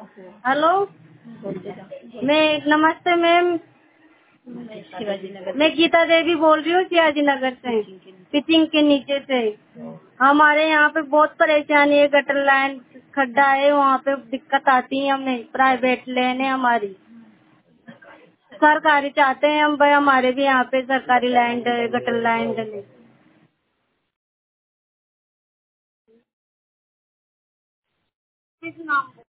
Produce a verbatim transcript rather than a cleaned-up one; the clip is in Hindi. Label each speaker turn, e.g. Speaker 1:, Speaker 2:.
Speaker 1: हेलो, मैं नमस्ते मैम, मैं गीता देवी बोल रही हूँ शिवाजी नगर से, पिचिंग के नीचे से। हमारे यहाँ पे बहुत परेशानी है, गटर लाइन खड्डा है, वहाँ पे दिक्कत आती है हमें। प्राइवेट लेन है हमारी, सरकारी चाहते हैं हम भाई, हमारे भी यहाँ पे सरकारी लैंड गटर लाइन डले। किस नाम